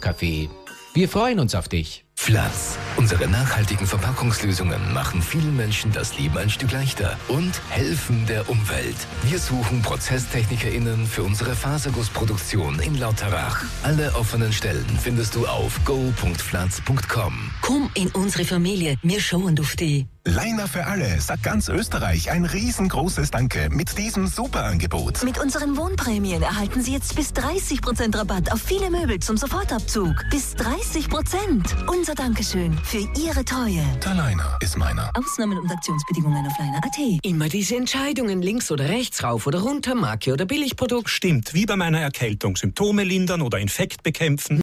Nescafé. Wir freuen uns auf dich. Flats. Unsere nachhaltigen Verpackungslösungen machen vielen Menschen das Leben ein Stück leichter und helfen der Umwelt. Wir suchen ProzesstechnikerInnen für unsere Fasergussproduktion in Lauterach. Alle offenen Stellen findest du auf go.flats.com. Komm in unsere Familie, wir schauen auf dich. Leiner für alle sagt ganz Österreich ein riesengroßes Danke mit diesem Superangebot. Mit unseren Wohnprämien erhalten Sie jetzt bis 30% Rabatt auf viele Möbel zum Sofortabzug. Bis 30%. Unser Dankeschön für Ihre Treue. Der Leiner ist meiner. Ausnahmen und Aktionsbedingungen auf Leiner.at. Immer diese Entscheidungen links oder rechts, rauf oder runter, Marke oder Billigprodukt. Stimmt, wie bei meiner Erkältung. Symptome lindern oder Infekt bekämpfen.